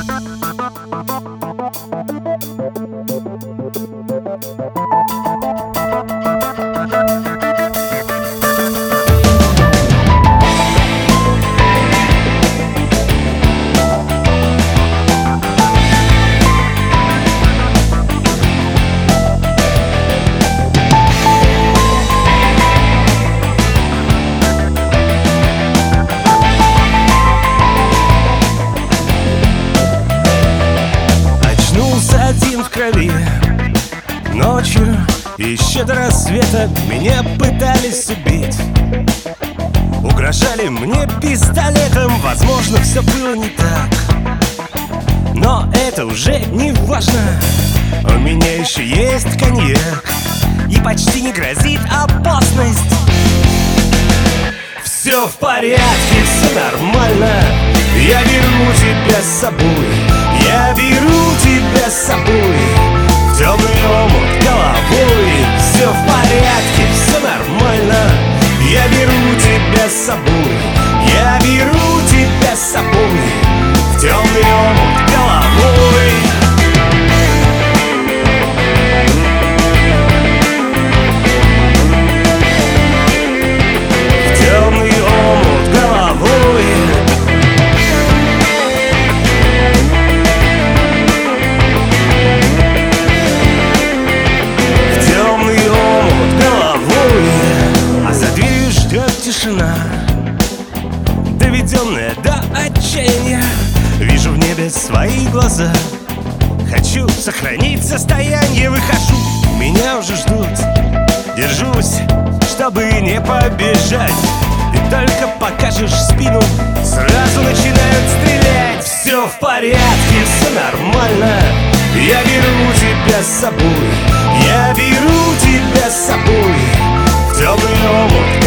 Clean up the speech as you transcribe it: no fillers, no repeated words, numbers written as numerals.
Один в крови. Ночью, еще до рассвета, меня пытались убить. Угрожали мне пистолетом. Возможно, все было не так, но это уже не важно. У меня еще есть коньяк, и почти не грозит опасность. Все в порядке, все нормально. Я беру тебя с собой. Я беру тебя с собой в темный омут головой. Все в порядке, все нормально. Я беру тебя с собой. Я беру тебя с собой в темный омут головой. В темный омут головой. Тишина, доведенная до отчаяния. Вижу в небе свои глаза. Хочу сохранить состояние. Выхожу, меня уже ждут. Держусь, чтобы не побежать. И только покажешь спину, сразу начинают стрелять. Все в порядке, все нормально. Я беру тебя с собой. Я беру тебя с собой в темный омут